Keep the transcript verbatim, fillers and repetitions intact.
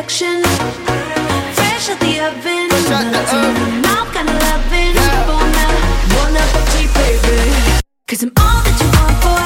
perfection. Fresh out the oven, Fresh out the melts in oven. my mouth, kinda loving. Yeah. Bon now, bon appetit, baby. Cause I'm all that you want, boy.